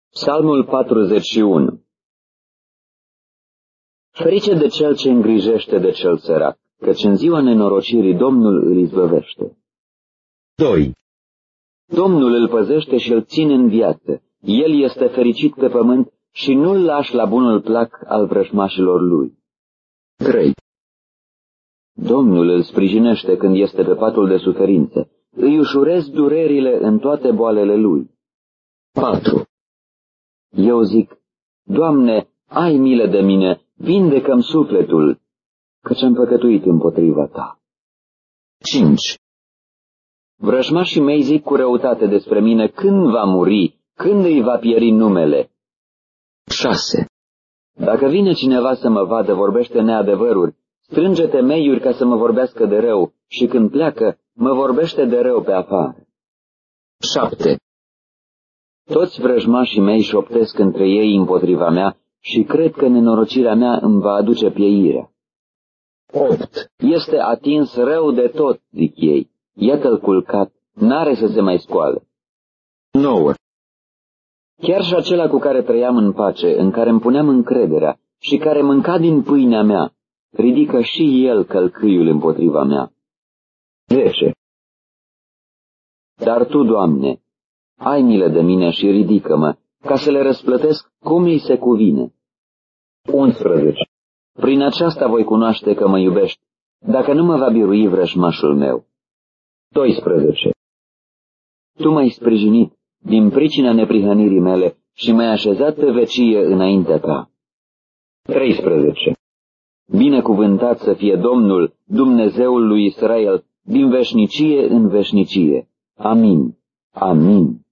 Psalmul 41. Ferice de cel ce îngrijește de cel sărac, căci în ziua nenorocirii Domnul îl izbăvește. 2. Domnul îl păzește și îl ține în viață. El este fericit pe pământ și nu-l lași la bunul plac al vrăjmașilor lui. 3. Domnul îl sprijinește când este pe patul de suferință. Îi ușurez durerile în toate boalele lui. 4. Eu zic, Doamne, ai milă de mine, vindecă-mi sufletul, căci am păcătuit împotriva ta. 5. Vrăjmașii mei zic cu răutate despre mine, când va muri, când îi va pieri numele. 6. Dacă vine cineva să mă vadă, vorbește neadevăruri, strânge temeiuri ca să mă vorbească de rău și când pleacă, mă vorbește de rău pe afară. 7. Toți vrăjmașii mei șoptesc între ei împotriva mea și cred că nenorocirea mea îmi va aduce pieirea. 8. Este atins rău de tot, zic ei. Iată-l culcat, n-are să se mai scoale. 9. Chiar și acela cu care trăiam în pace, în care îmi puneam încrederea și care mânca din pâinea mea, ridică și el călcâiul împotriva mea. 10. Dar Tu, Doamne, ai milă de mine și ridică-mă, ca să le răsplătesc cum îi se cuvine. 11. Prin aceasta voi cunoaște că mă iubești, dacă nu mă va birui vrăjmașul meu. 12. Tu m-ai sprijinit din pricina neprihănirii mele și m-ai așezat pe vecie înaintea ta. 13. Binecuvântat să fie Domnul, Dumnezeul lui Israel, din veșnicie în veșnicie. Amin. Amin.